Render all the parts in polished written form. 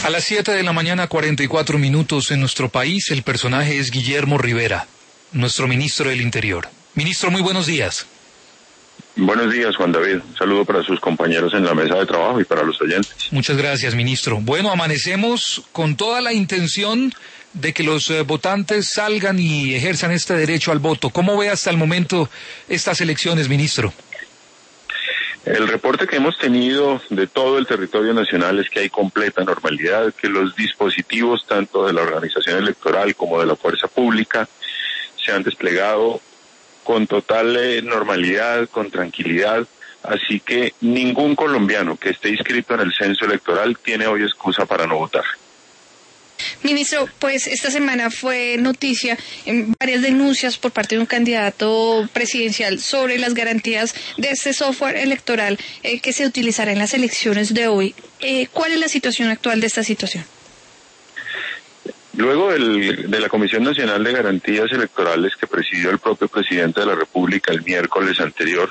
A las 7 de la mañana, 44 minutos en nuestro país, el personaje es Guillermo Rivera, nuestro ministro del Interior. Ministro, muy buenos días. Buenos días, Juan David. Un saludo para sus compañeros en la mesa de trabajo y para los oyentes. Muchas gracias, ministro. Bueno, amanecemos con toda la intención de que los votantes salgan y ejerzan este derecho al voto. ¿Cómo ve hasta el momento estas elecciones, ministro? El reporte que hemos tenido de todo el territorio nacional es que hay completa normalidad, que los dispositivos tanto de la organización electoral como de la fuerza pública se han desplegado con total normalidad, con tranquilidad, así que ningún colombiano que esté inscrito en el censo electoral tiene hoy excusa para no votar. Ministro, pues esta semana fue noticia en varias denuncias por parte de un candidato presidencial sobre las garantías de este software electoral que se utilizará en las elecciones de hoy. ¿Cuál es la situación actual de esta situación? Luego de la Comisión Nacional de Garantías Electorales que presidió el propio presidente de la República el miércoles anterior,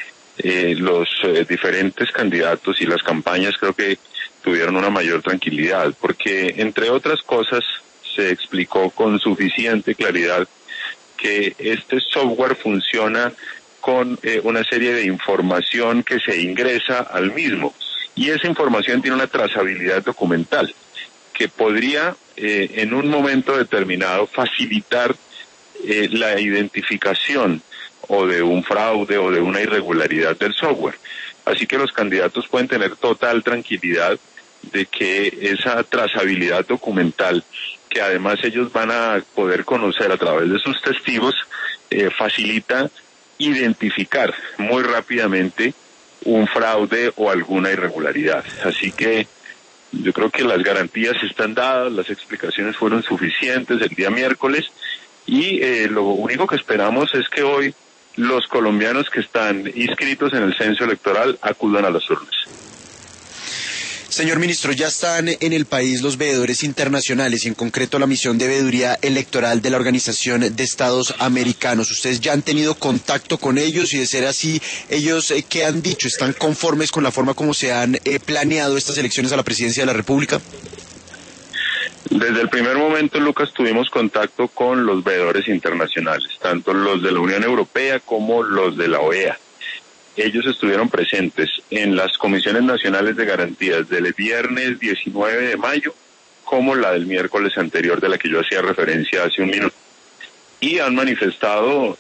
los diferentes candidatos y las campañas creo que tuvieron una mayor tranquilidad, porque entre otras cosas se explicó con suficiente claridad que este software funciona con una serie de información que se ingresa al mismo, y esa información tiene una trazabilidad documental que podría en un momento determinado facilitar la identificación o de un fraude o de una irregularidad del software. Así que los candidatos pueden tener total tranquilidad de que esa trazabilidad documental, que además ellos van a poder conocer a través de sus testigos, facilita identificar muy rápidamente un fraude o alguna irregularidad. Así que yo creo que las garantías están dadas, las explicaciones fueron suficientes el día miércoles y lo único que esperamos es que hoy los colombianos que están inscritos en el censo electoral acudan a las urnas. Señor ministro, ya están en el país los veedores internacionales y en concreto la misión de veeduría electoral de la Organización de Estados Americanos. ¿Ustedes ya han tenido contacto con ellos? Y de ser así, ¿ellos qué han dicho? ¿Están conformes con la forma como se han planeado estas elecciones a la presidencia de la República? Desde el primer momento, Lucas, tuvimos contacto con los veedores internacionales, tanto los de la Unión Europea como los de la OEA. Ellos estuvieron presentes en las comisiones nacionales de garantías del viernes 19 de mayo, como la del miércoles anterior de la que yo hacía referencia hace un minuto. Y han manifestado,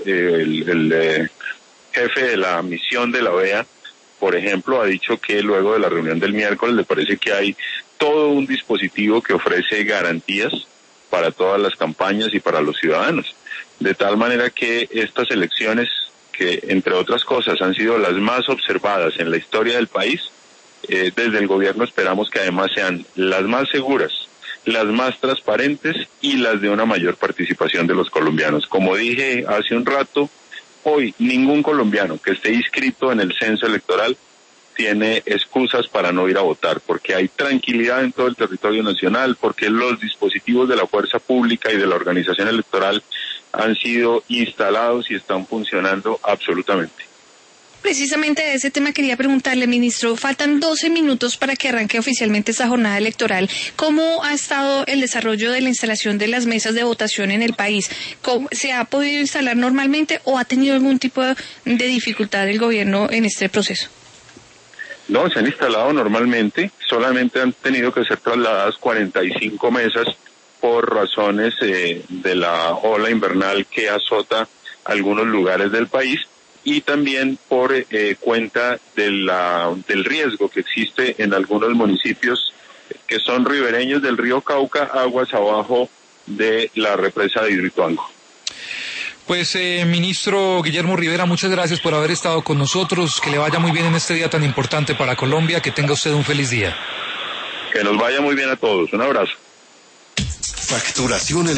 el jefe de la misión de la OEA, por ejemplo, ha dicho que luego de la reunión del miércoles le parece que hay todo un dispositivo que ofrece garantías para todas las campañas y para los ciudadanos. De tal manera que estas elecciones, que entre otras cosas han sido las más observadas en la historia del país, desde el gobierno esperamos que además sean las más seguras, las más transparentes y las de una mayor participación de los colombianos. Como dije hace un rato, hoy ningún colombiano que esté inscrito en el censo electoral tiene excusas para no ir a votar, porque hay tranquilidad en todo el territorio nacional, porque los dispositivos de la fuerza pública y de la organización electoral han sido instalados y están funcionando absolutamente. Precisamente de ese tema quería preguntarle, ministro, faltan 12 minutos para que arranque oficialmente esta jornada electoral. ¿Cómo ha estado el desarrollo de la instalación de las mesas de votación en el país? ¿Se ha podido instalar normalmente o ha tenido algún tipo de dificultad el gobierno en este proceso? No, se han instalado normalmente, solamente han tenido que ser trasladadas 45 mesas por razones de la ola invernal que azota algunos lugares del país y también por cuenta del riesgo que existe en algunos municipios que son ribereños del río Cauca, aguas abajo de la represa de Hidroituango. Pues, ministro Guillermo Rivera, muchas gracias por haber estado con nosotros. Que le vaya muy bien en este día tan importante para Colombia. Que tenga usted un feliz día. Que nos vaya muy bien a todos. Un abrazo. Facturación